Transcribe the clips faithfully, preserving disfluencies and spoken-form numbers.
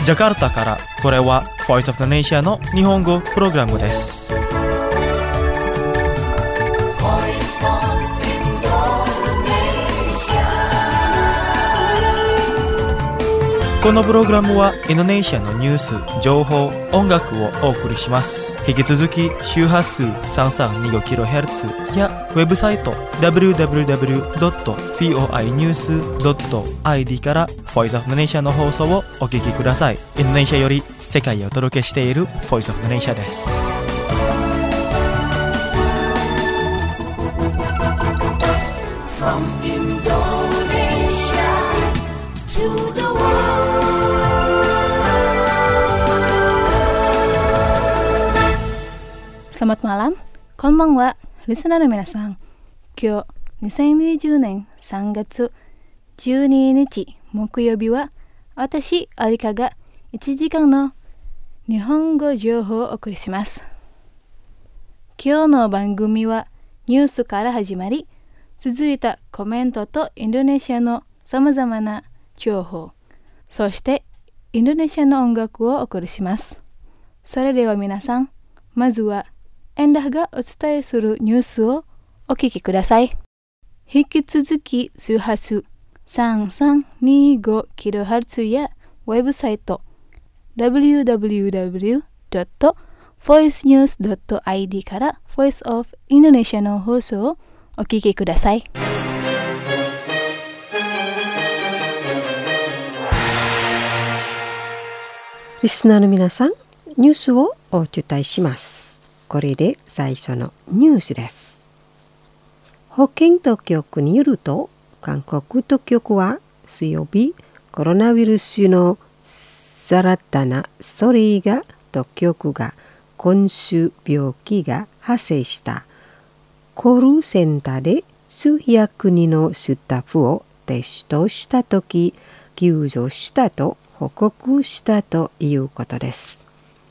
ジャカルタからこれは Voice of the Nation の日本語プログラムです。このプログラムはインドネシアのニュース、情報、音楽をお送りします。引き続き周波数 さんさんにごキロヘルツ やウェブサイト ダブリューダブリューダブリュードットフォーアイニュースドットアイディー から Voice of the Nation の放送をお聞きください。インドネシアより世界をお届けしている Voice of the Nation です。From Indonesia to the Selamat malam, konbanwa, listenerの皆さん。今日、にせんにじゅうねんさんがつじゅうににち木曜日は、私、アリカがいちじかんの日本語情報をお送りします。今日の番組はニュースから始まり、続いたコメントとインドネシアのさまざまな情報、そしてインドネシアの音楽をお送りします。それでは皆さん、まずはエンダーがお伝えするニュースをお聞きください。引き続き周波数さんさんにごキロヘルツ やウェブサイト ダブリューダブリューダブリュードットボイスニュースドットアイディー から Voice of Indonesia の放送をお聞きください。 リスナーの皆さん、ニュースをお伝えします。これで最初のニュースです。保健当局によると、韓国当局は水曜日、コロナウイルスの新たなそれが当局が今週病気が発生したコールセンターで数百人のスタッフをテストしたとき救助したと報告したということです。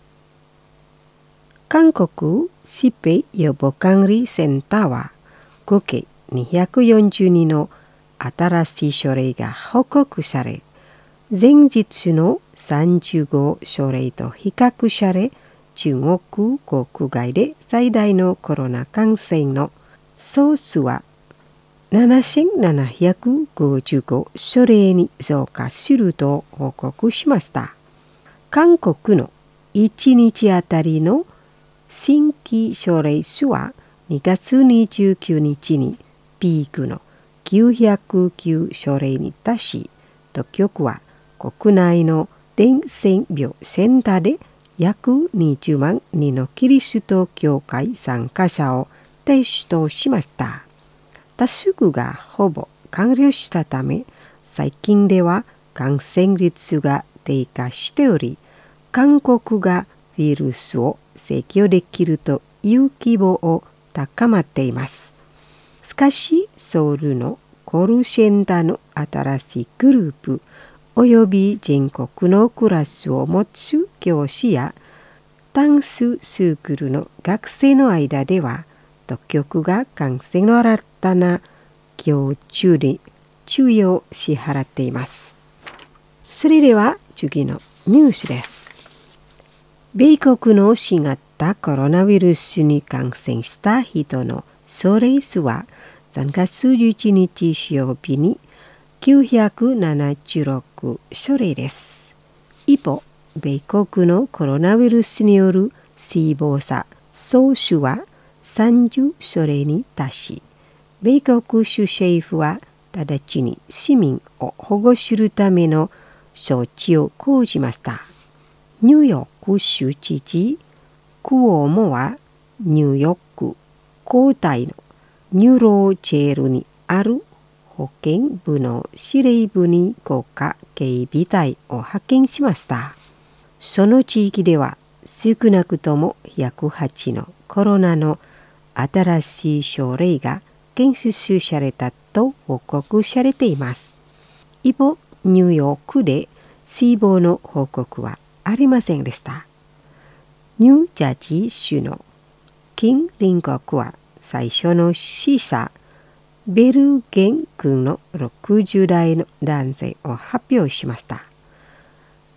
韓国疾病予防管理センターは合計にひゃくよんじゅうにんの新しい症例が報告され、前日のさんじゅうご症例と比較され、中国国外で最大のコロナ感染の総数はななせんななひゃくごじゅうご症例に増加すると報告しました。韓国のいちにちあたりの新規症例数はにがつにじゅうくにちにピークのきゅうひゃくきゅう症例に達し、当局は国内の伝染病センターで約にじゅうまんにんのキリスト教会参加者をテストしました。タスクがほぼ完了したため、最近では感染率が低下しており、韓国がウイルスを制御できるという希望を高まっています。しかし、ソウルのコールセンターの新しいグループおよび全国のクラスを持つ教師やダンススクールの学生の間では、当局が感染の新たな行中で注意を支払っています。それでは次のニュースです。米国の新型コロナウイルスに感染した人の総例数はさんがつじゅういちにち水曜日にきゅうひゃくななじゅうろく症例です。一方、米国のコロナウイルスによる死亡者総数はさんじゅう症例に達し、米国州政府は直ちに市民を保護するための措置を講じました。ニューヨーク州知事クオモはニューヨーク郊外のニューロージェルにある保健部の司令部に国家警備隊を派遣しました。その地域では少なくともひゃくはちのコロナの新しい症例が検出されたと報告されています。一方、ニューヨークで死亡の報告はありませんでした。ニュージャージー州の近隣国は最初の死者ベルゲン郡のろくじゅうだいの男性を発表しました。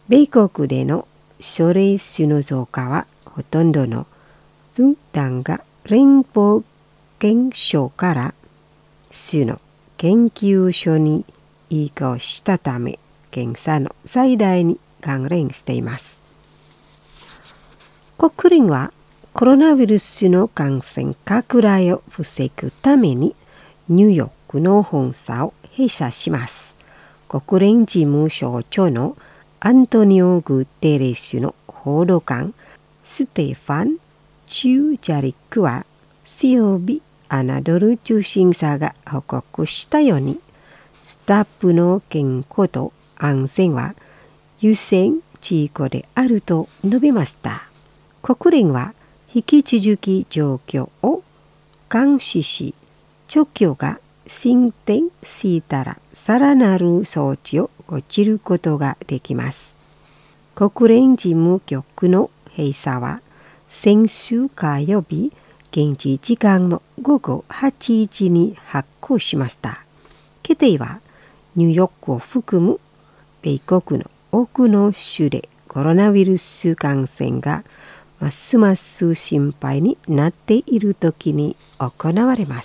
米国での書類種の増加はほとんどの軍団が連邦検証から種の研究所に移行したため、検査の最大に関連しています。国連はコロナウイルスの感染拡大を防ぐためにニューヨークの本社を閉鎖します。国連事務総長のアントニオ・グテレスの報道官ステファン・チュージャリックは水曜日、アナドル通信社が報告したように、スタッフの健康と安全は優先事項であると述べました。国連は引き続き状況を監視し、状況が進展したらさらなる措置を講じることができます。国連事務局の閉鎖は先週火曜日、現地時間のごごはちじに発行しました。決定はニューヨークを含む米国の多くの州でコロナウイルス感染がますます心配になっているときに行われます。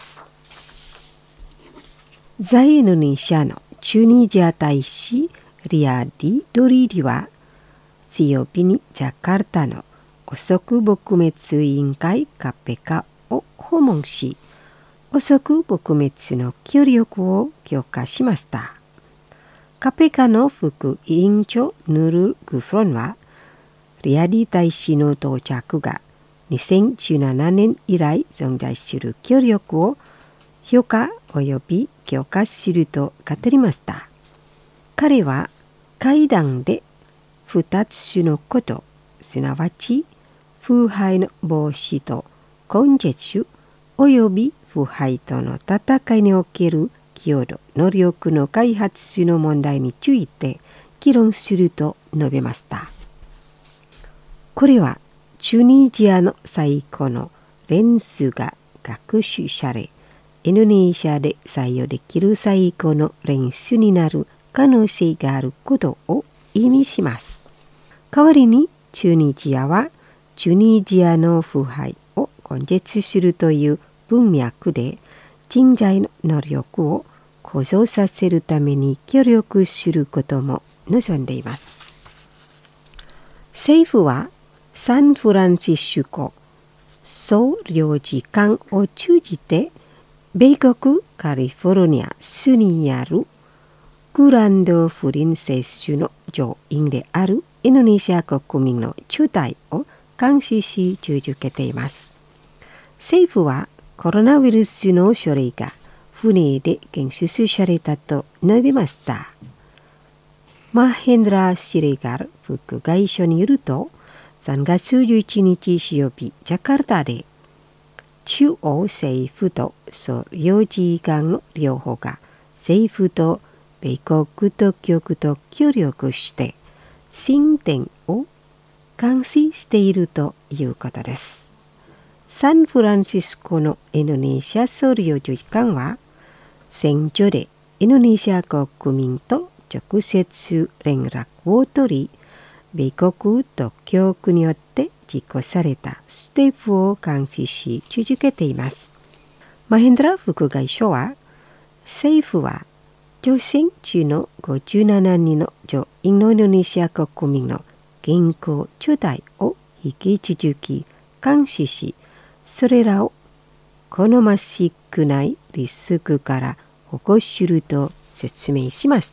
在インドネシアのチュニジア大使リアディ・ドリリは水曜日にジャカルタの汚職撲滅委員会カペカを訪問し、汚職撲滅の協力を強化しました。カペカの副委員長ヌル・グフロンは、リアディ大使の到着がにせんじゅうななねん以来存在する協力を評価及び強化すると語りました。彼は会談でふたつのこと、すなわち腐敗の防止と根絶及び腐敗との戦いにおける強度能力の開発の問題について議論すると述べました。これはチュニジアの最高の練習が学習され、インドネシアで採用できる最高の練習になる可能性があることを意味します。代わりにチュニジアはチュニジアの腐敗を根絶するという文脈で人材の能力を向上させるために協力することも望んでいます。政府はサンフランシスコ総領事館を通じて米国カリフォルニア州にあるグランド不倫接種の上院であるインドネシア国民の中退を監視し続けています。政府はコロナウイルスの書類が船で検出されたと述べました。マヘンドラ・シレガル副外相によると、さんがつじゅういちにち水曜日、ジャカルタで中央政府と総領事館の両方が政府と米国当局と協力して進展を監視しているということです。サンフランシスコのインドネシア総領事館は選挙でインドネシア国民と直接連絡を取り、米国当局によって実行されたステップを監視し続けています。マヘンドラ副外相は、政府は乗船中のごじゅうななにんの上院のインドネシア国民の健康状態を引き続き監視し、それらを好ましくないリスクから保護すると説明しました。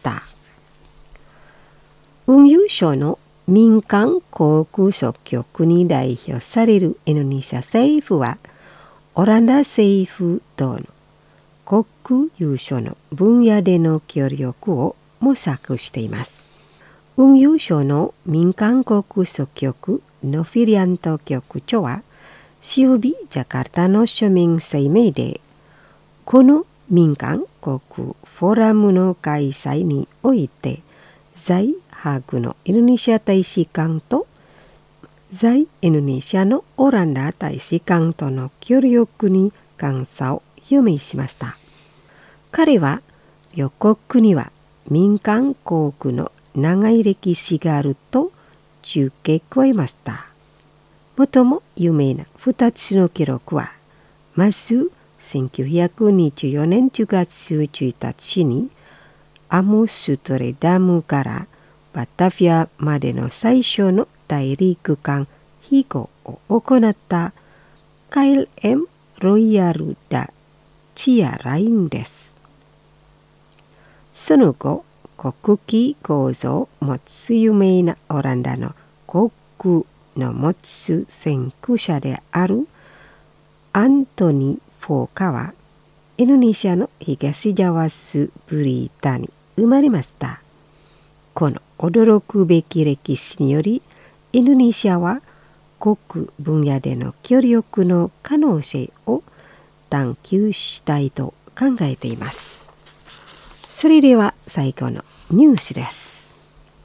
運輸省の民間航空総局に代表されるインドネシア政府は、オランダ政府との国有所の分野での協力を模索しています。運輸省の民間航空総局ノフィリアント局長は、水曜日ジャカルタの書面声明で、この民間航空フォーラムの開催において、在ハーグのインドネシア大使館と在インドネシアのオランダ大使館との協力に感謝を表明しました。彼は両国には民間航空の長い歴史があると付け加えました。最も有名なふたつの記録は、まずせんきゅうひゃくにじゅうよねんじゅうがつついたちにアムストレダムからバタフィアまでの最初の大陸間飛行を行ったカイル エム ロイヤルダチアラインです。その後、国旗構造を持つ有名なオランダの航空の持つ先駆者であるアントニー・フォーカはインドネシアの東ジャワスブリータに生まれました。この驚くべき歴史により、インドネシアは航空分野での協力の可能性を探求したいと考えています。それでは最後のニュースです。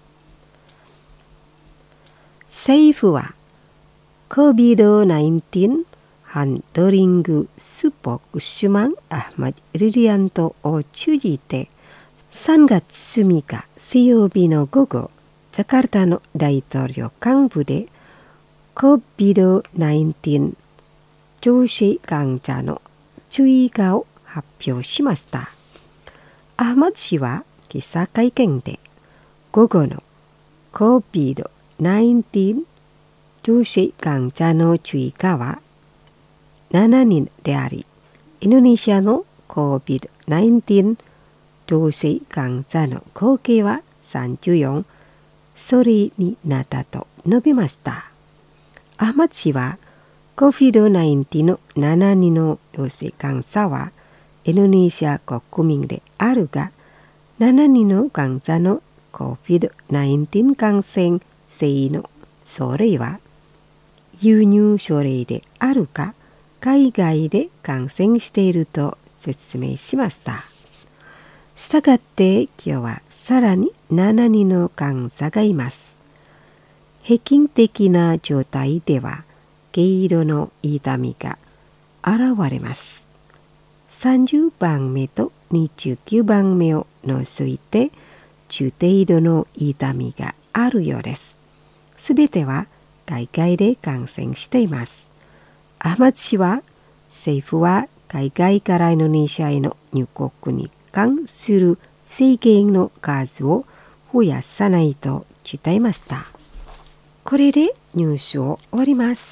政府は コービドナインティーン ハンドリングスポクシュマン・アハマド・リリアントを通じてさんがつつみか水曜日の午後、ジャカルタの大統領官部で コービドナインティーン 陽性患者の注意化を発表しました。アハマド氏は記者会見で午後の コービドナインティーン 陽性患者の注意化はしちにんであり、インドネシアの コービドナインティーン 陽性患者の合計はさんじゅうよんそれになったと述べました。アハマド氏は コービドナインティーン のしちにんの陽性患者はインドネシア国民であるが、しちにんの患者の コービドナインティーン 感染性の症例は輸入症例であるか海外で感染していると説明しました。したがって今日はさらにしちにんの患者がいます。平均的な状態では軽度の痛みが現れます。さんじゅうばんめとにじゅうきゅうばんめを除いて中程度の痛みがあるようです。すべては海外で感染しています。アハマド氏は政府は海外からインドネシアへの入国に関する制限の数を増やさないと伝えました。これでニュースを終わります。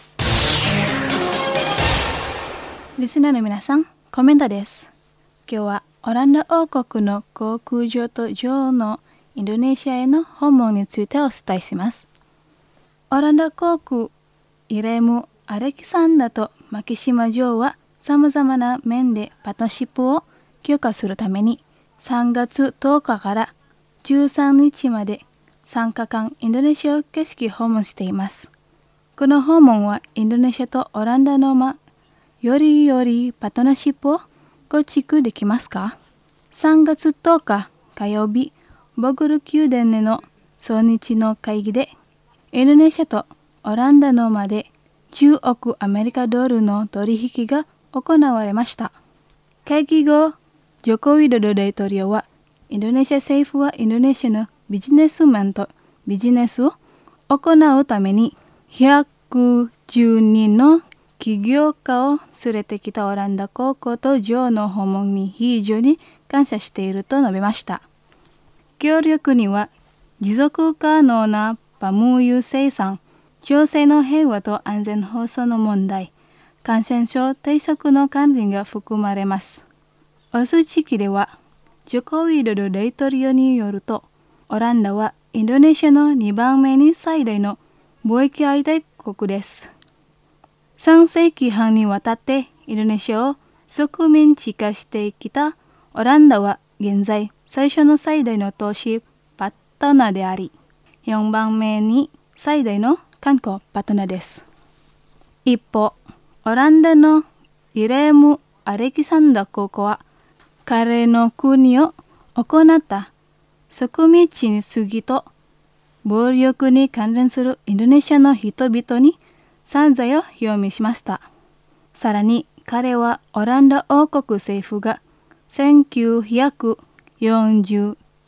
リスナーの皆さん、コメントです。今日はオランダ王国の航空女と女王のインドネシアへの訪問についてお伝えします。オランダ航空イレム・アレキサンダーとマキシマ女王はさまざまな面でパートナーシップを強化するためにさんがつとおかからじゅうさんにちまでさんかかんインドネシアを景色訪問しています。この訪問はインドネシアとオランダのまよりよりパートナーシップを構築できますか？さんがつとおか火曜日、ボグル宮殿での総日の会議でインドネシアとオランダの間でじゅうおくアメリカドルの取引が行われました。会議後、ジョコウィドド大統領は、インドネシア政府はインドネシアのビジネスマンとビジネスを行うためにひゃくじゅうにんの起業家を連れてきたオランダ公公と女王の訪問に非常に感謝していると述べました。協力には持続可能なパム油生産、情勢の平和と安全保障の問題、感染症対策の管理が含まれます。オス地域では、ジョコウィドド大統領によると、オランダはインドネシアのにばんめに最大の貿易相手国です。さんせいきはんにわたってインドネシアを植民地化してきたオランダは現在最初の最大の投資パートナーであり、よんばんめに最大の観光パートナーです。一方、オランダのイレーム・アレキサンダー公公は、彼の国を行った植民地に次と暴力に関連するインドネシアの人々に散財を表明しました。さらに彼はオランダ王国政府がせんきゅうひゃくよんじゅう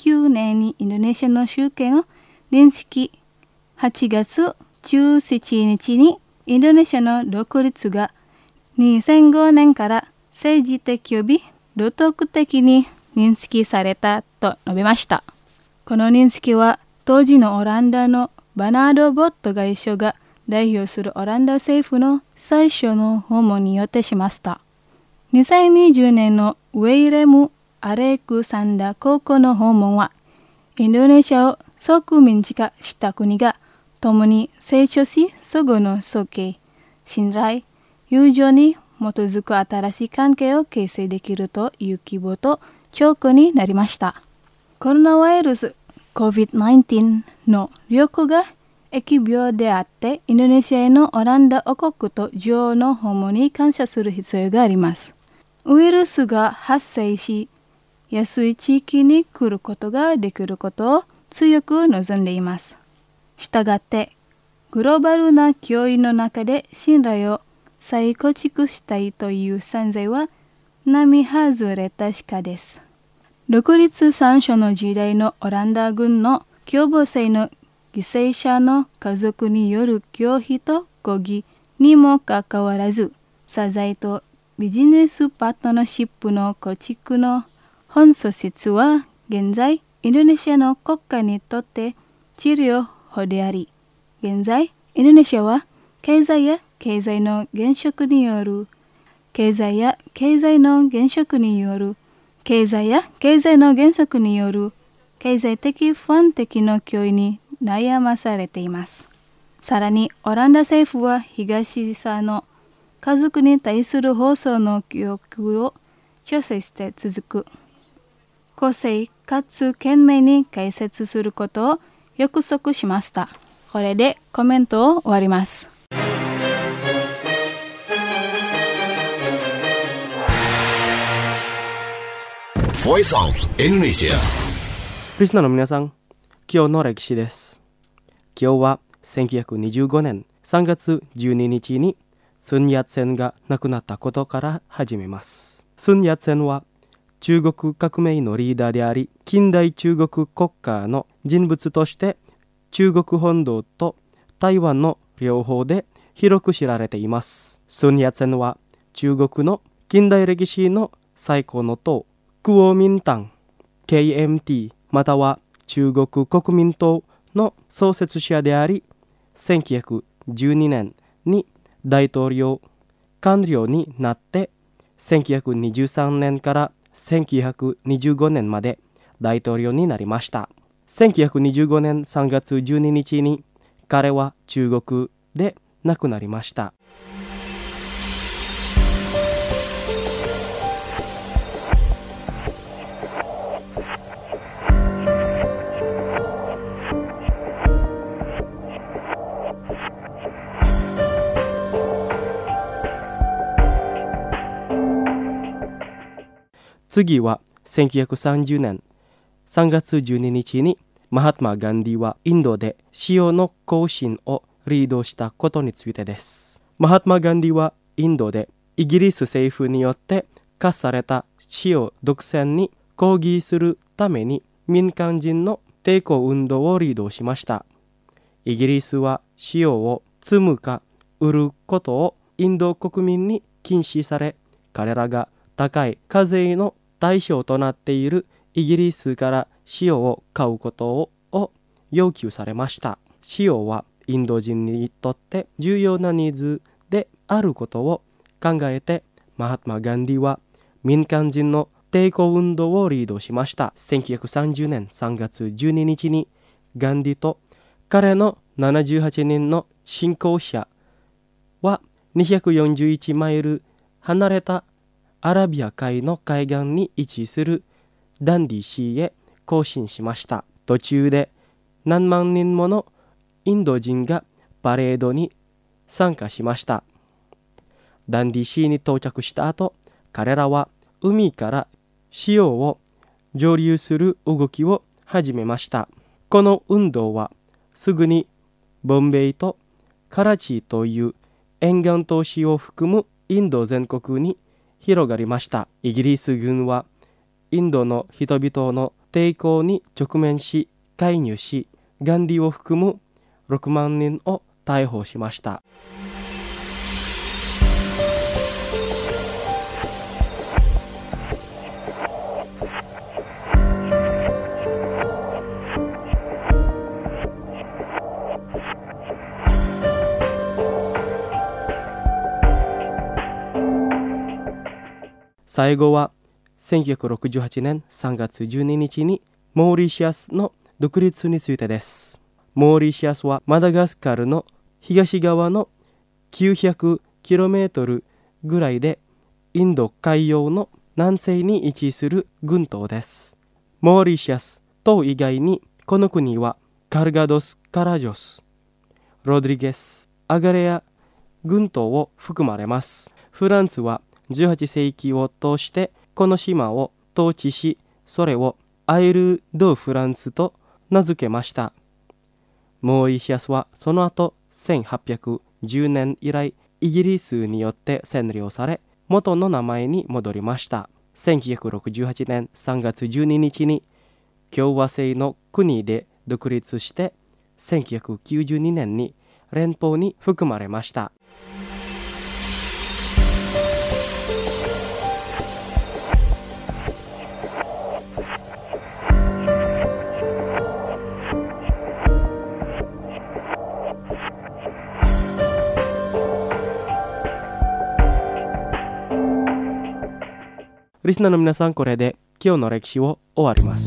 きゅうねんにインドネシアの主権を認識。はちがつじゅうしちにちにインドネシアの独立がにせんごねんから政治的及び道徳的に認識されたと述べました。この認識は当時のオランダのバナード・ボット外相が代表するオランダ政府の最初の訪問によってしました。にせんにじゅうねんのウェイレム・アレクサンダー公公の訪問は、インドネシアを植民地化した国が共に成長し、相互の尊敬、信頼、友情に基づく新しい関係を形成できるという希望と兆候になりました。コロナウイルス コビッドナインティーン の流行が疫病であって、インドネシアへのオランダ王国と女王の訪問に感謝する必要があります。ウイルスが発生しやすい地域に来ることができることを強く望んでいます。したがって、グローバルな脅威の中で信頼を再構築したいという存在は並外れたしです。独立三書の時代のオランダ軍の凶暴性の犠牲者の家族による拒否と抗議にもかかわらず、謝罪とビジネスパートナーシップの構築の本素質は現在インドネシアの国家にとって治療法であり、現在インドネシアは経済や経済の減速による経済や経済の減速による経済や経済の減速による経済的不安的な脅威に悩まされています。さらにオランダ政府は東さの家族に対する放送の教育を調整して続く。公正かつ懸命に解説することを約束しました。これでコメントを終わります。 Voice of Indonesia。リスナーの皆さん、今日の歴史です。今日はせんきゅうひゃくにじゅうごねんさんがつじゅうににちにスンヤッツェンが亡くなったことから始めます。スンヤッツェンは中国革命のリーダーであり、近代中国国家の人物として中国本土と台湾の両方で広く知られています。スンヤッツェンは中国の近代歴史の最高の党、クオミンタン ケーエムティー または中国国民党の創設者であり、せんきゅうひゃくじゅうにねんに大統領官僚になってせんきゅうひゃくにじゅうさんねんからせんきゅうひゃくにじゅうごねんまで大統領になりました。せんきゅうひゃくにじゅうごねんさんがつじゅうににちに彼は中国で亡くなりました。次はせんきゅうひゃくさんじゅうねんさんがつじゅうににちにマハトマ・ガンディはインドで塩の行進をリードしたことについてです。マハトマ・ガンディはインドでイギリス政府によって課された塩独占に抗議するために民間人の抵抗運動をリードしました。イギリスは塩を積むか売ることをインド国民に禁止され、彼らが高い課税の対象となっているイギリスから塩を買うことを要求されました。塩はインド人にとって重要なニーズであることを考えて、マハトマ・ガンディは民間人の抵抗運動をリードしました。せんきゅうひゃくさんじゅうねんさんがつじゅうににちにガンディと彼のななじゅうはちにんの信仰者はにひゃくよんじゅういちマイル離れたアラビア海の海岸に位置するダンディシーへ行進しました。途中で何万人ものインド人がパレードに参加しました。ダンディシーに到着した後、彼らは海から塩を蒸留する動きを始めました。この運動はすぐにボンベイとカラチという沿岸都市を含むインド全国に広がりました。イギリス軍はインドの人々の抵抗に直面し介入し、ガンディを含むろくまんにんを逮捕しました。最後はせんきゅうひゃくろくじゅうはちねんさんがつじゅうににちにモーリシアスの独立についてです。モーリシアスはマダガスカルの東側のきゅうひゃくキロメートルぐらいでインド海洋の南西に位置する群島です。モーリシアス島以外にこの国はカルガドス・カラジョス、ロドリゲス、アガレア群島を含まれます。フランスはじゅうはっせいきを通してこの島を統治し、それをアイル・ド・フランスと名付けました。モーリシアスはその後せんはっぴゃくじゅうねん以来イギリスによって占領され、元の名前に戻りました。せんきゅうひゃくろくじゅうはちねんさんがつじゅうににちに共和制の国で独立して、せんきゅうひゃくきゅうじゅうにねんに連邦に含まれました。リスナーの皆さん、これで今日の歴史を終わります。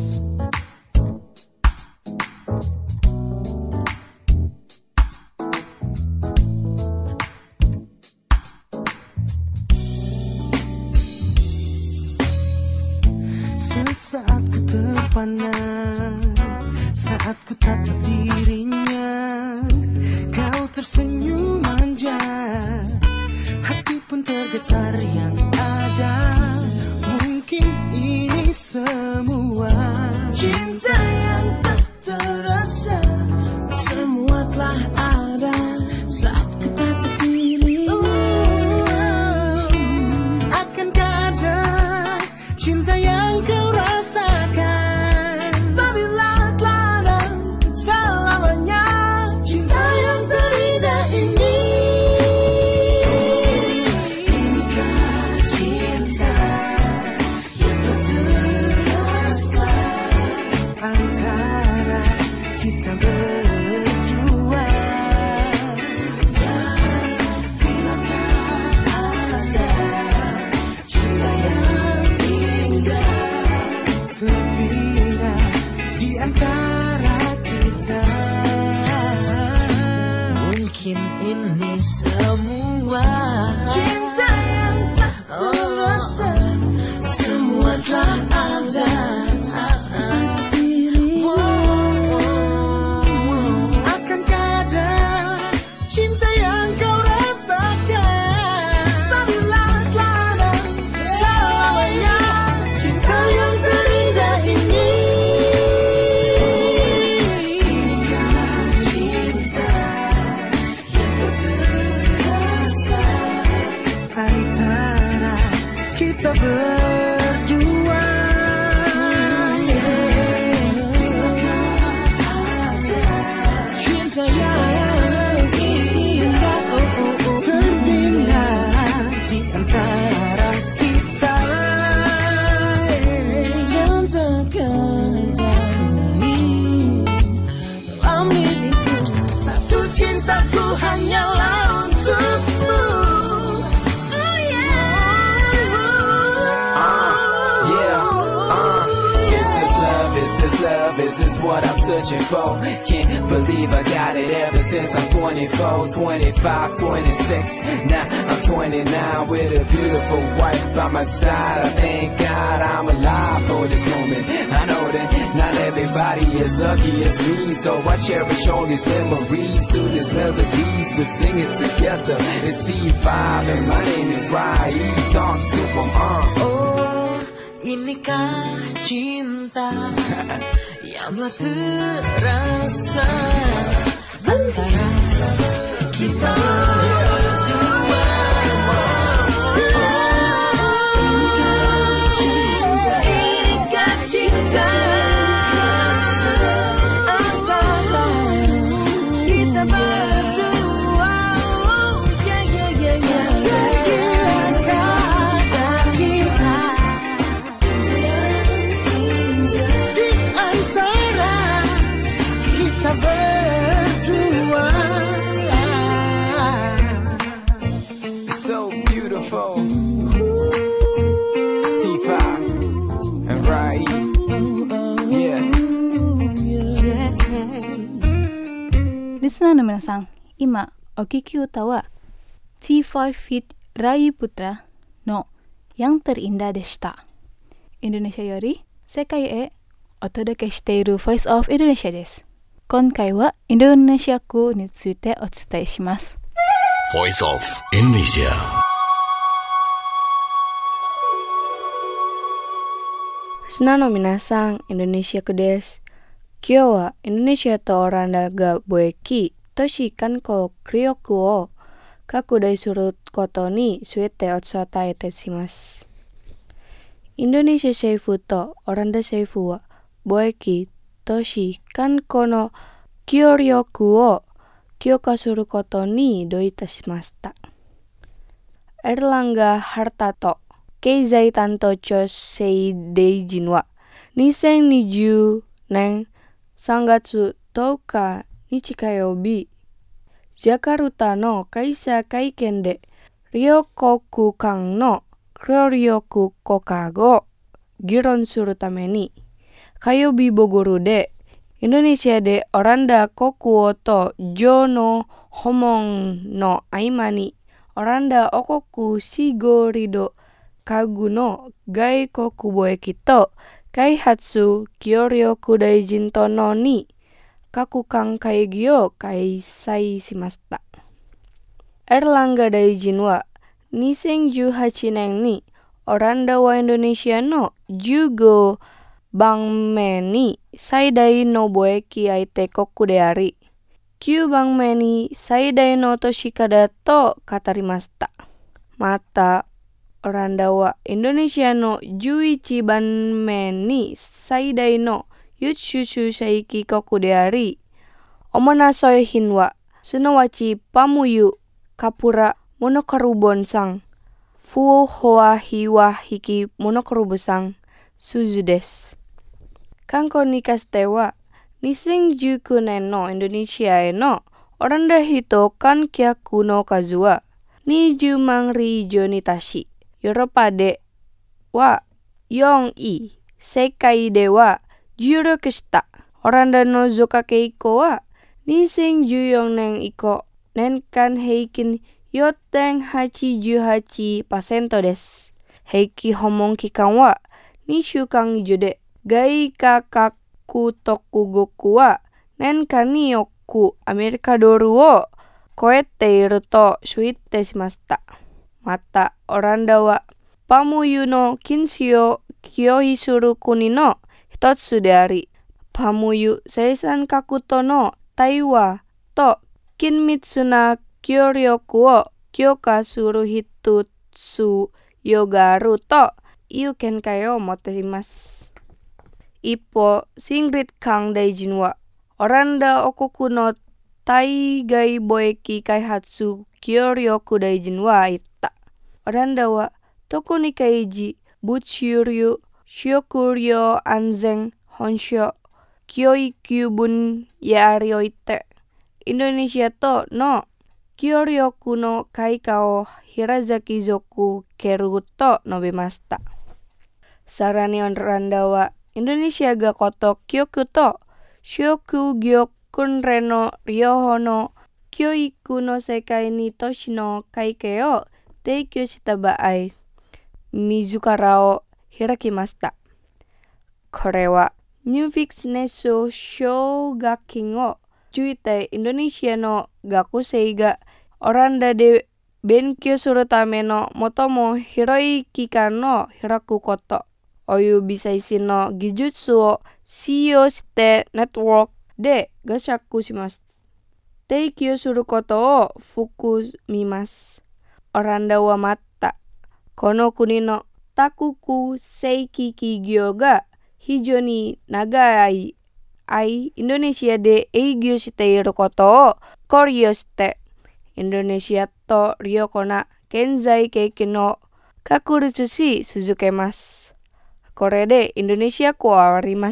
Sesaat ku terpandang, saat ku tatap dirinya, kau tersenyum manja, hati pun tergetar yang ada. Mungkin ini semua cinta yang tak terasa, semua telah ada saat kita terpilih. Akankah ada cinta yang kau rasakan? Apabila telah ada selamanya cinta yang terindah ini. Inikah cinta yang tak terasa antara kita berdua? Dan bilakah ada cinta yang indah terbina di antara kita? Mungkin ini semua cinta yang tak terasa, semua telah ada saat terpilih. Akankah ada cinta yang kau rasakan? Apabila telah ada selamanya cinta yang terindah ini. Inikah cinta yang tak terasa antara kita berdua? Cinta yang indah terbina di antara kita. Jangan takkan ada lain dalam diriku, satu cintaku hanyalah untukmu. Oh yeah. Yeah, uh, is this love, is this love, is this what I'm searching for? Can't believe I got it ever since I'm twenty-four, twenty-five, twenty-six. Now I'm twenty-nine with a beautiful wife by my side. I thank God I'm alive for this moment. I know that not everybody is lucky as me, so I cherish all these memories to these melodies. We sing it together. It's C five and my name is Rai. Talk to them, uh. Oh, inikah cinta yang telah terasa antara kita berdua? Inikah cinta, inikah cinta リスナーの皆さん、今お聞き歌は ティーファイブ feet Rayi Putra の Yang Terindah でした。インドネシアより世界へお届けしている Voice of Indonesia です。今回はインドネシア語についてお伝えします。 Voice of Indonesia。 リスナーの皆さん、インドネシア語です。今日はインドネシアとオランダが貿易、都市観光、記憶を拡大することについてお伝えいたします。インドネシア政府とオランダ政府は貿易、都市観光の協力を強化することに同意いたしました。エルランガ・ハルタト経済担当庁正大臣はにせんにじゅうねんさんがつとおか日火曜日、ジャカルタの開催会見で両国間の協力強化を議論するために火曜日ボゴルでインドネシアでオランダ国王と女王の訪問の合間にオランダ王国シゴリド家具の外国貿易と開発協力大臣とのに各間会議を開催しました。エルランガ大臣はにせんじゅうはちねんにオランダはインドネシアのじゅうごばんめに最大の貿易相手国であり、きゅうばんめに最大の都市化だと語りました。また、オランダはインドネシアのじゅういちばんめに最大の輸出収益国であり、主な商品はすなわちパム油、カプラ、モノクロボン酸、フオホアヒワヒキモノクロボ酸、スズです。観光に関しては、にせんじゅうきゅうねんのインドネシアへのオランダ人観客の数はにじゅうまん人以上に達し、ヨーロッパではよんい、世界ではじゅうろくした。オランダの増加傾向はにせんじゅうよねん以降、年間平均 よんてんはちはちパーセント です。平均訪問期間はにしゅうかん以上で、外国特国は年間におくアメリカドルを超えていると推定しました。また、オランダはパム油の禁止を拒否する国の一つであり、パム油生産国との対話と緊密な協力を強化する必要があるという見解を持っています。一方、シングリッド・カン大臣は、オランダ王国の対外貿易開発協力大臣は言った。オランダは特に海事、物流、食料安全保障、教育分野において、インドネシアとの協力の開花を平崎続けると述べました。さらにオランダは、インドネシアがこと教育と職業訓練の両方の教育の世界に都市の会計を提供した場合、自らを開きました。これはニューフィックスネス奨学金をついてインドネシアの学生がオランダで勉強するための最も広い期間を開くこと、および最新の技術を使用してネットワークで合作します。提供することを含みます。オランダはまた、この国の多国籍企業が非常に長い間インドネシアで営業していることを考慮して、インドネシアと良好な経済経験を確立し続けます。これでインドネシア語は終わります。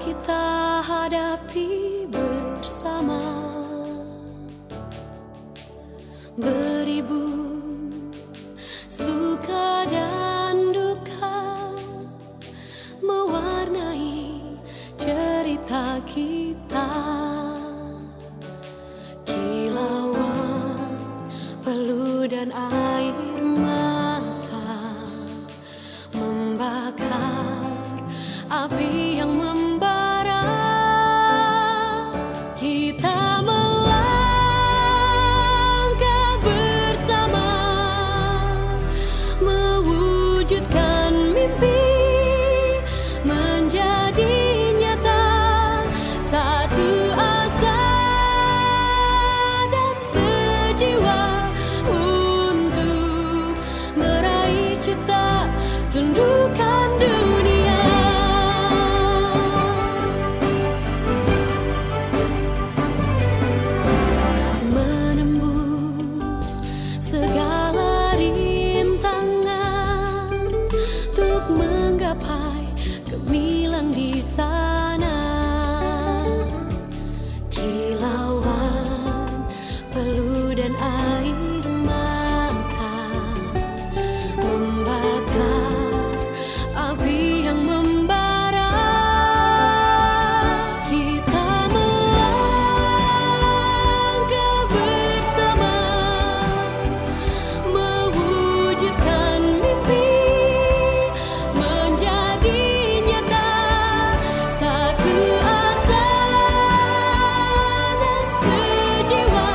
kita hadapi bersama. Beribu suka dan duka mewarnai cerita kita. Kilauan peluh dan air mata membakar api yang membara. Kita melangkah bersama, mewujudkan mimpi menjadi nyata. Satu asa dan sejiwa untuk meraih cita, tundukkan dunia. Menembus segala rintangan untuk menggapai gemilang di sana. Kilauan peluh dan air mata membakar api yang membara. Kita melangkah bersama, mewujudkan mimpi menjadi nyata. Satu asa dan sejiwa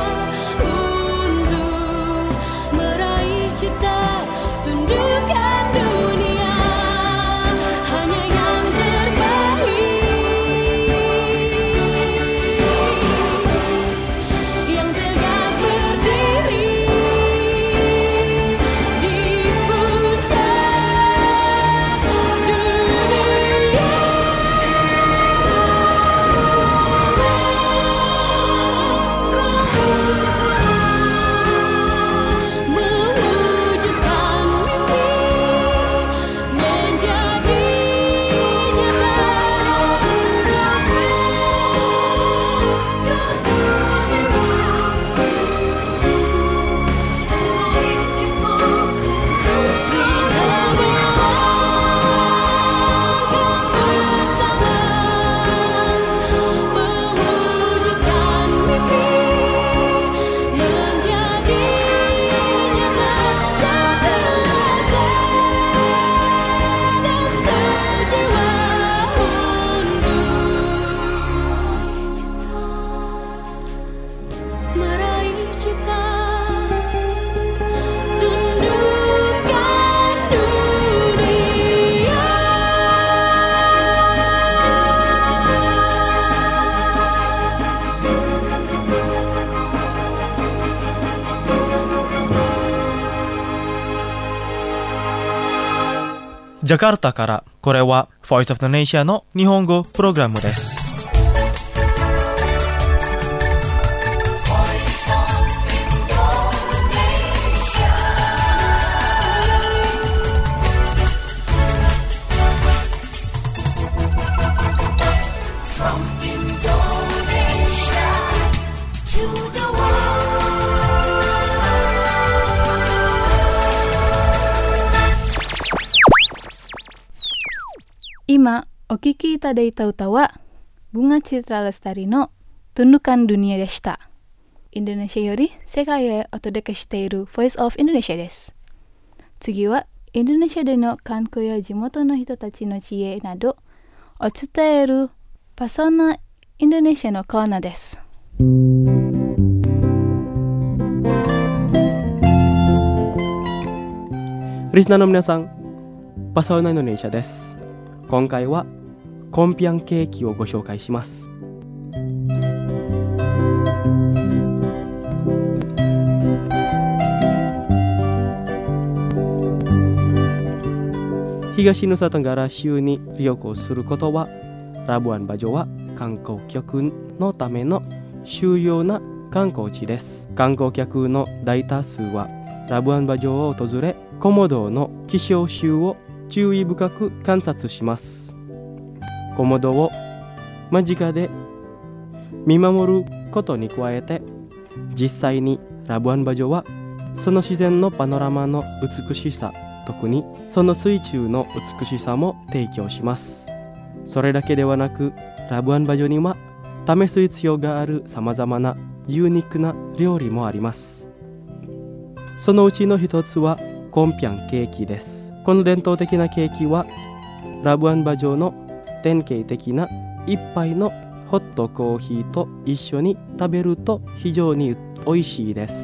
untuk meraih cita, tundukkan dunia. Hanya yang terbaik yang tegak berdiri di puncak dunia. Mewujudkan mimpi menjadi nyata. Kita melangkah bersama, mewujudkan mimpi menjadi nyata. Satu asa dan sejiwa untuk meraih cita, tundukkan dunia. Jakarta からこれは Voice of Indonesia の日本語プログラムです。 今お聴きいただいた歌はBunga Citra LestariのTundukan Duniaでした。インドネシアより世界へお届けしている Voice of Indonesia です。次はインドネシアでの観光や地元の人たちの知恵などを伝えるパソナインドネシアのコーナーです。 リスナーの皆さん、パソナインドネシアです。今回はコンピャンケーキをご紹介します。東ヌサテンガラ州に旅行することは、ラブアンバジョは観光客のための主要な観光地です。観光客の大多数はラブアンバジョを訪れ、コモドの希少種を注意深く観察します。コモドを間近で見守ることに加えて、実際にラブアンバジョはその自然のパノラマの美しさ、特にその水中の美しさも提供します。それだけではなく、ラブアンバジョには試す必要があるさまざまなユニークな料理もあります。そのうちの一つはコンピャンケーキです。この伝統的なケーキはラブアンバジョの典型的な一杯のホットコーヒーと一緒に食べると非常に美味しいです。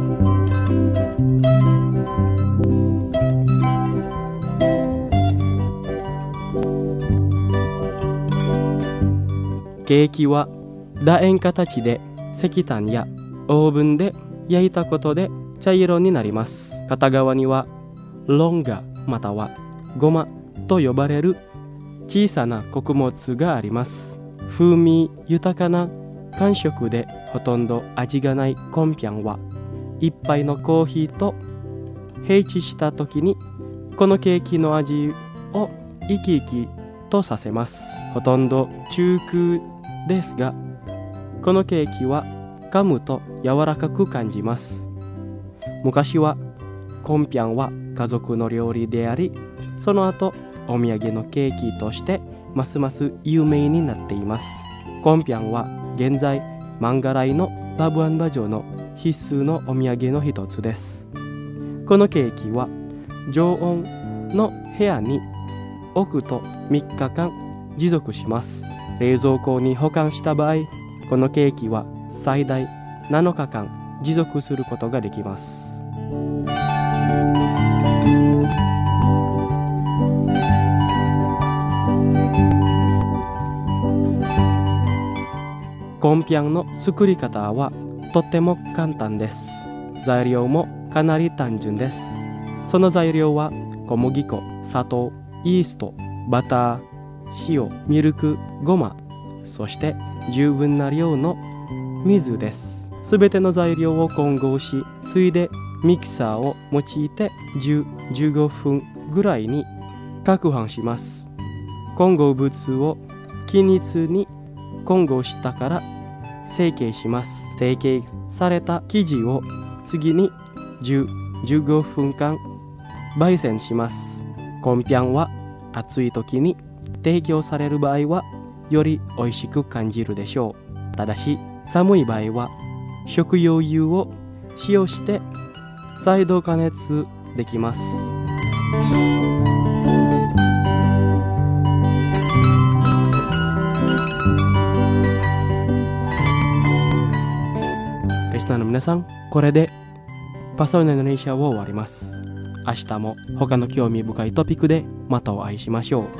ケーキは楕円形で石炭やオーブンで焼いたことで茶色になります。片側にはロンガまたはゴマと呼ばれる小さな穀物があります。風味豊かな感触でほとんど味がないコンピャンは一杯のコーヒーと併置した時にこのケーキの味を生き生きとさせます。ほとんど中空ですが、このケーキは噛むと柔らかく感じます。昔はコンピャンは家族の料理であり、その後お土産のケーキとしてますます有名になっています。コンピャンは現在マンガライのラブアンバジョの必須のお土産の一つです。このケーキは常温の部屋に置くとみっかかん持続します。冷蔵庫に保管した場合、このケーキは最大なのかかん持続することができます。コンピャンの作り方はとっても簡単です。材料もかなり単純です。その材料は小麦粉、砂糖、イースト、バター、塩、ミルク、ごま、そして十分な量の水です。すべての材料を混合し、水でミキサーを用いてじゅうからじゅうごふんぐらいに攪拌します。混合物を均一に混合したから成形します。成形された生地を次にじゅうからじゅうごふんかん焙煎します。コンピャンは暑い時に提供される場合はより美味しく感じるでしょう。ただし寒い場合は食用油を使用して再度加熱できます。リスナーの皆さん、これでパソイナインドネシアを終わります。明日も他の興味深いトピックでまたお会いしましょう。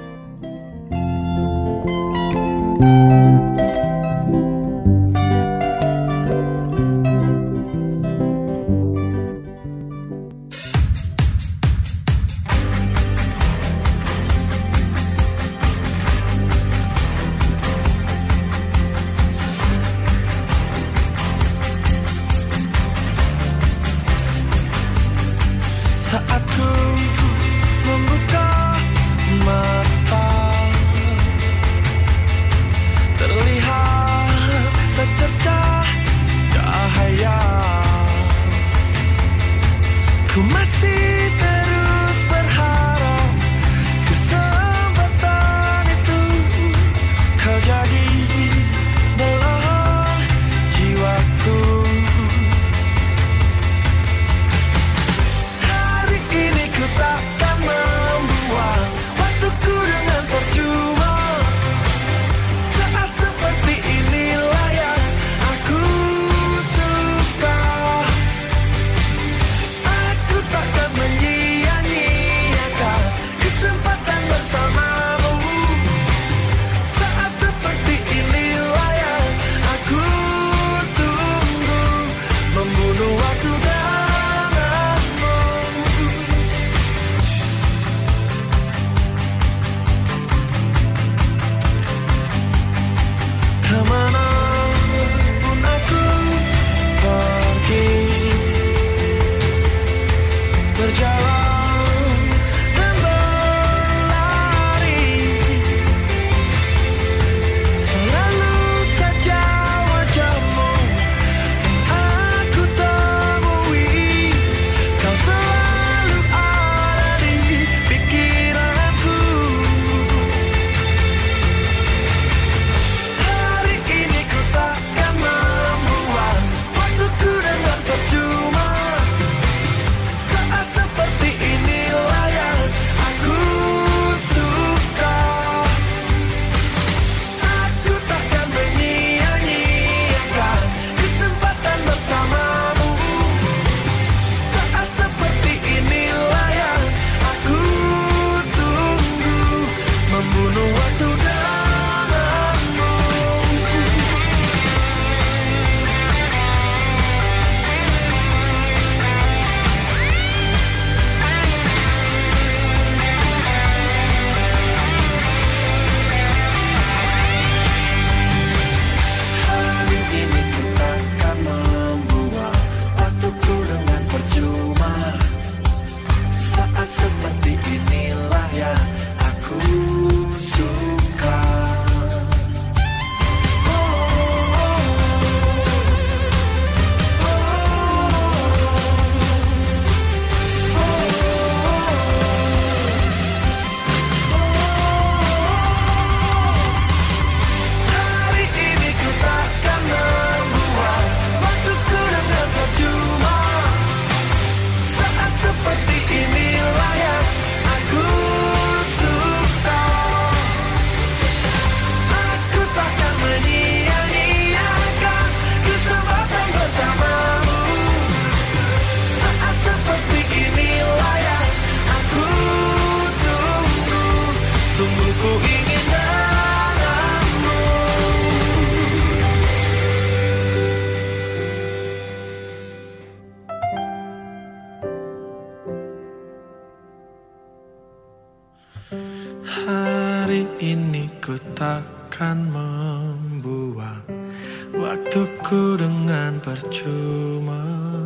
Saat ku membuka mata Waktuku dengan percuma.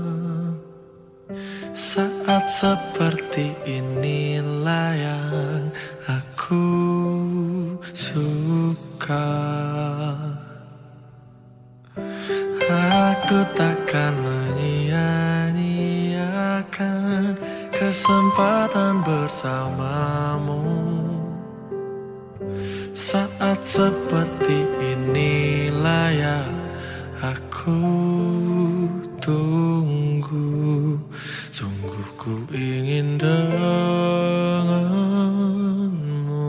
Saat seperti inilah yang aku suka. Aku takkan menyia-nyiakan kesempatan bersamamu. Saat seperti inilah yang aku tunggu. Sungguh ku ingin denganmu.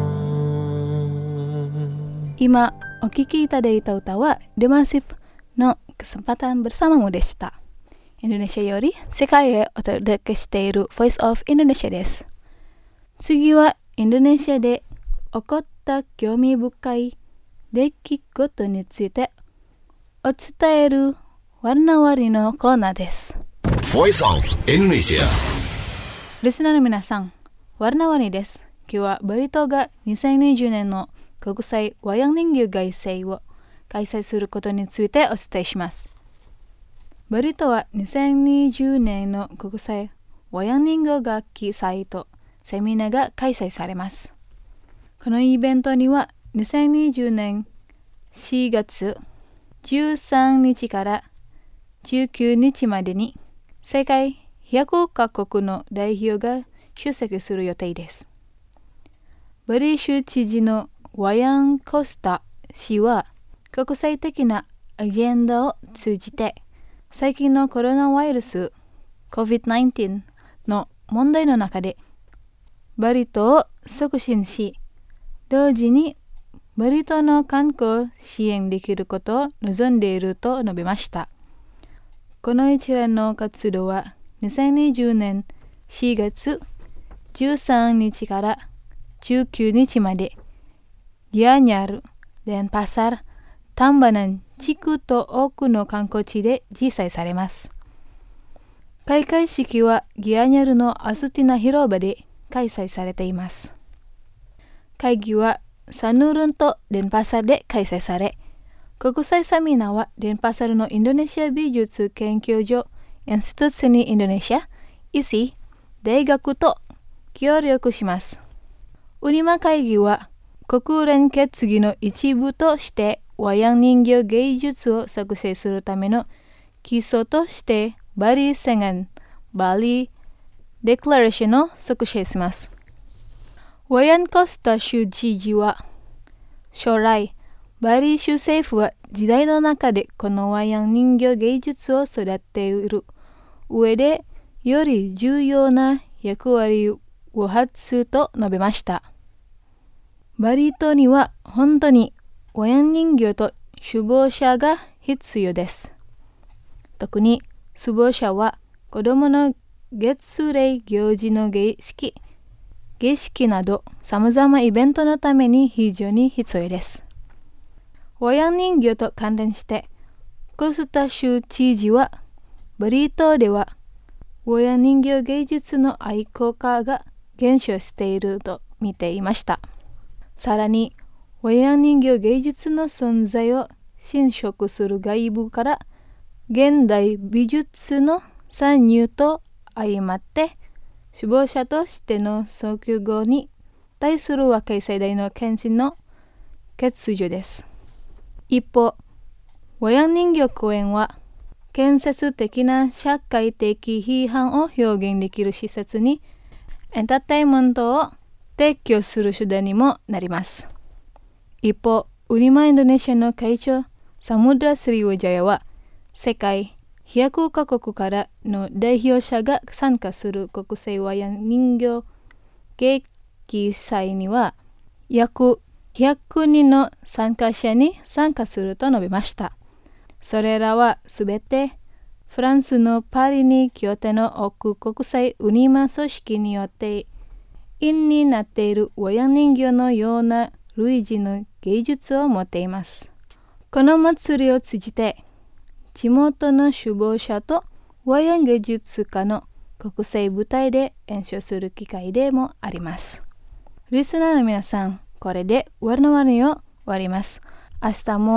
今お聴きいただいた歌はデマシップのkesempatan bersamamuでした。インドネシアより世界へお届けしている Voice of Indonesia です。次はインドネシアで起こった興味深い出来事についてお伝えるワルナワリのコーナーです。 Voice of Indonesia。 リスナーの皆さん、ワルナワリです。今日はバリ島がにせんにじゅうねんの国際ワヤン人形外祭を開催することについてお伝えします。バリ島はにせんにじゅうねんの国際ワヤン人形楽器祭とセミナーが開催されます。このイベントにはにせんにじゅうねんしがつじゅうさんにちからじゅうくにちまでに世界ひゃくかこくの代表が出席する予定です。バリ州知事のワヤン・コスタ氏は国際的なアジェンダを通じて最近のコロナウイルス コビッドじゅうきゅう の問題の中でバリ島を促進し、同時にバリ島の観光を支援できることを望んでいると述べました。この一連の活動はにせんにじゅうねんしがつじゅうさんにちからじゅうくにちまでギアニャル、デンパサル、タンバナン地区と多くの観光地で実施されます。開会式はギアニャルのアスティナ広場で開催されています。会議はサヌルンとデンパサルで開催され、国際セミナーはデンパサルのインドネシア美術研究所インスティツニインドネシア、イシ、大学と協力します。ウニマ会議は国連決議の一部としてワヤン人形芸術を作成するための基礎としてバリ宣言、バリデクラレーションを作成します。ワヤン・コスタ州知事は将来バリ州政府は時代の中でこのワヤン人形芸術を育てている上でより重要な役割を果たすと述べました。バリ島には本当にワヤン人形と首謀者が必要です。特に首謀者は子供の月齢行事の儀式、儀式など様々イベントのために非常に必要です。ワヤン人形と関連してコスタ州知事はバリ島ではワヤン人形芸術の愛好家が減少していると見ていました。さらにワヤン人形芸術の存在を侵食する外部から現代美術の参入と相まって首謀者としての訴求後に対する若い世代の献身の欠如です。一方、ワヤン人形公園は建設的な社会的批判を表現できる施設にエンターテインメントを提供する手段にもなります。一方、ウニマインドネシアの会長サムドラ・スリウジャヤは世界ひゃくかこくからの代表者が参加する国際ワヤン人形劇祭には約ひゃくにんの参加者に参加すると述べました。それらはすべてフランスのパリに拠点を置く国際ウニマ組織によって印になっているワヤン人形のような類似の芸術を持っています。この祭りを通じて地元の首謀者とワヤン芸術家の国際舞台で演奏する機会でもあります。リスナーの皆さん、これでワルナワリを終わります。明日も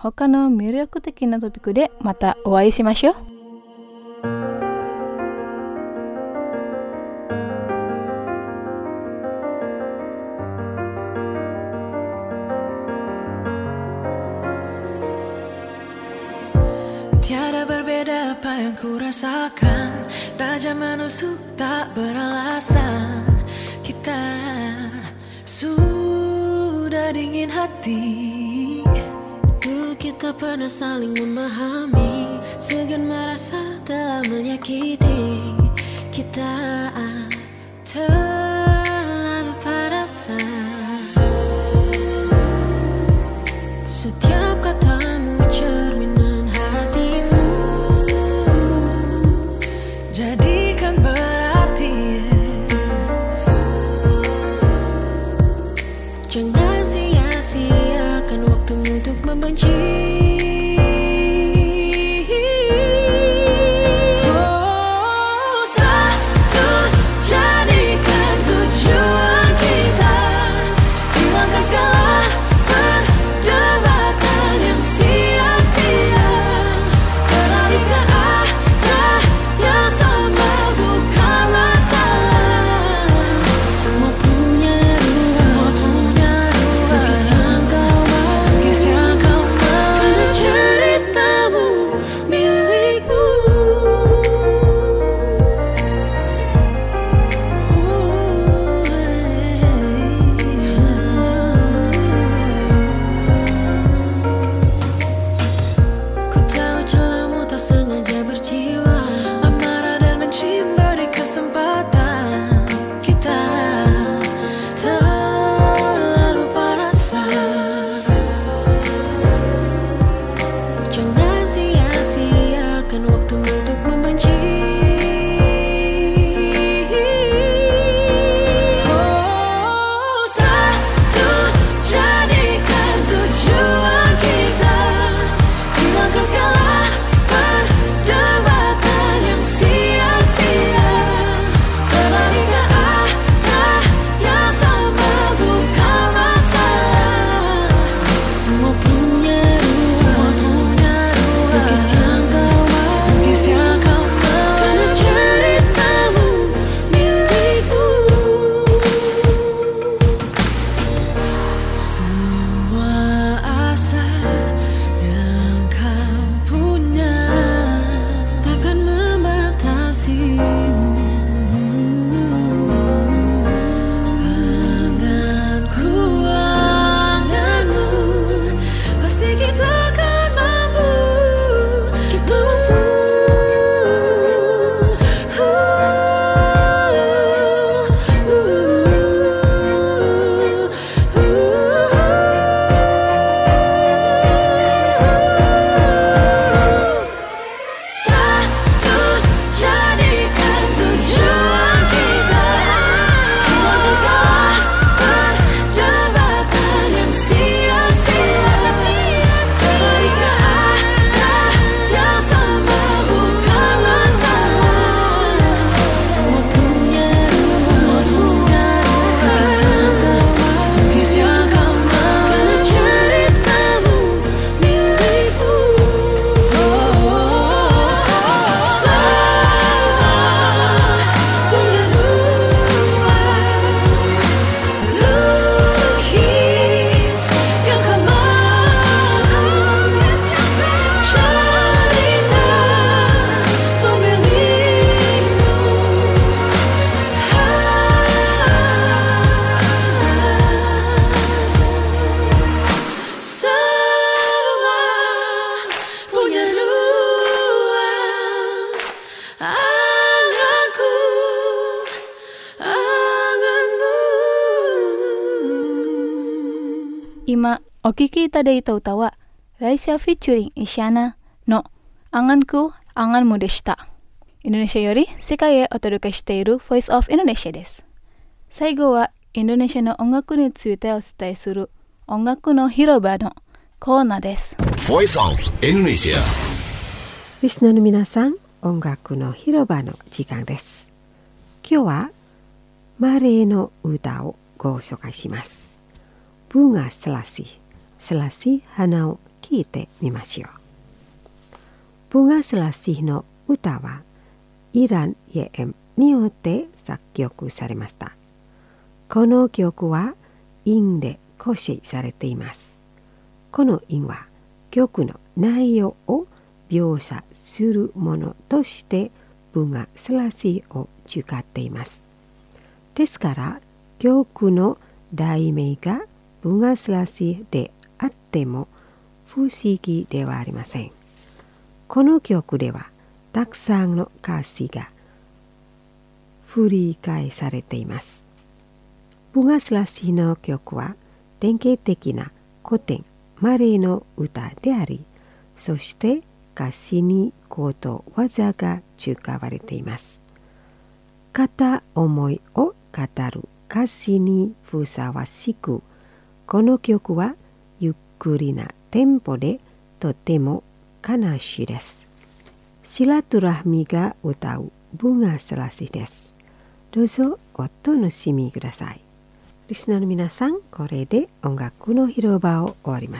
他の魅力的なトピックでまたお会いしましょう。 Tiada berbeda apa yang ku rasakan, tajam menusuk tak beralasan. Kita sudah dingin hati. Dulu kita pernah saling memahami, segan merasa telah menyakiti. Kita terlalu perasa. Setiap katamu cerminan hatimu, jadikan berarti. Jangan sia-siakan waktumu untuk membenci. Oh, satu jadikan tujuan kita, hilangkan segala perdebatan yang sia-sia. Berlari ke arah yang sama bukan masalah. Semua punya ruang, semua punya ruang. Lukis yang kau mau, lukis yang kau mau. Karena ceritamu milikmu. Ku tahu celahmu tak sengaja berjiwa, amarah dan benci beri kesempatan. Kita terlalu perasa. Jangan sia-siakan waktumu untuk membenci. Oh, satu jadikan tujuan kita, hilangkan segala perdebatan yang sia-sia. Berlari ke arah yang sama bukan masalah. Semua punya ruang, semua punya ruang. Lukis yang kau mau, lukis yang kau mau. Karena ceritamu milikmu. Semua asa yang kau punya takkan membatasimu. Anganku, anganmu, pasti kita akan mampu. Kita mampu. Satu jadikan tujuan kita, hilangkan segala perdebatan yang sia-sia. Berlari ke arah yang sama bukan masalah. Semua punya ruang, semua punya ruang. Lukis yang kau mau, lukis yang kau mau. Karena ceritamu milikmu. Semua punya ruang, lukis yang kau mau. Cerita pemilikmu. Semua punya ruang, anganku, anganmu. 今お聴きいただいた歌はライシャフィーチュリンイシャナのアンガンクアンガンムでした。インドネシアより世界へお届けしている Voice of Indonesia です。最後はインドネシアの音楽についてお伝えする音楽の広場のコーナーです。 Voice of Indonesia。 リスナーの皆さん、音楽の広場の時間です。今日はマレーの歌をご紹介します。Bunga Selasih, Selasih Hanau 聞いてみましょう。bunga selasihの歌はイラン・イェエムによって作曲されました。この曲は韻で構成されています。この韻は曲の内容を描写するものとしてbunga selasihを使っています。ですから曲の題名がbunga selasihであっても不思議ではありません。この曲ではたくさんの歌詞が繰り返されています。bunga selasihの曲は典型的な古典マレーの歌であり、そして歌詞にことわざが使われています。片思いを語る歌詞にふさわしく、この曲はゆっくりなテンポでとても悲しいです。シラトラハミが歌うbunga selasihです。どうぞお楽しみください。リスナーの皆さん、これで音楽の広場を終わります。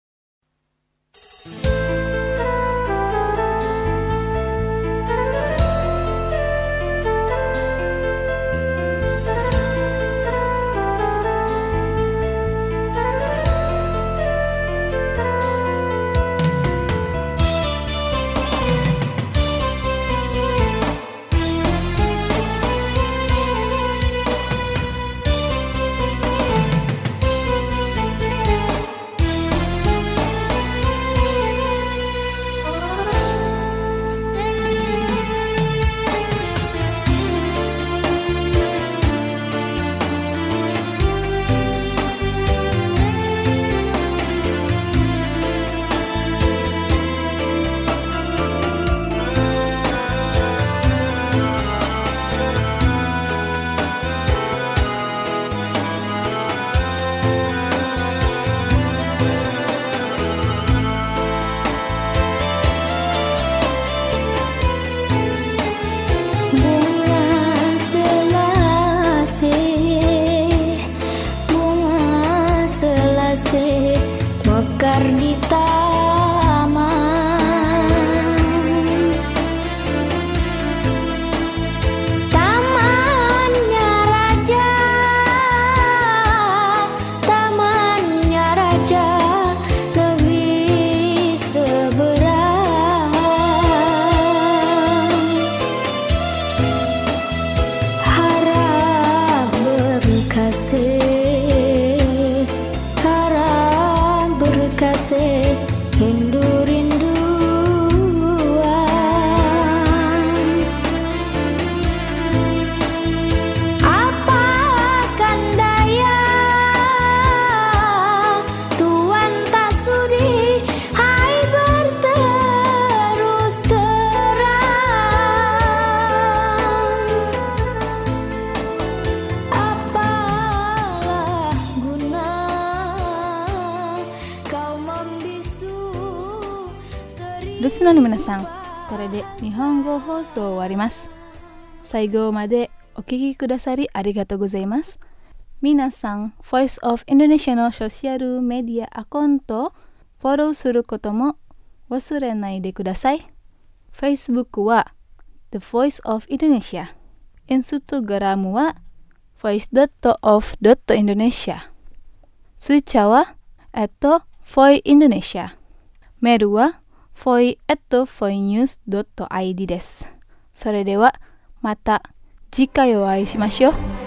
リスナーの皆さん、これで日本語放送終わります。最後までお聞きくださりありがとうございます。皆さん、Voice of Indonesia のソーシャルメディアアカウントをフォローすることも忘れないでください。Facebook は The Voice of Indonesia。Instagram は ボイスドットオフドットインドネシア。Twitter は アットボイインドネシア。メールはフォイ アットフォイニュースドットアイディー です。それではまた次回お会いしましょう。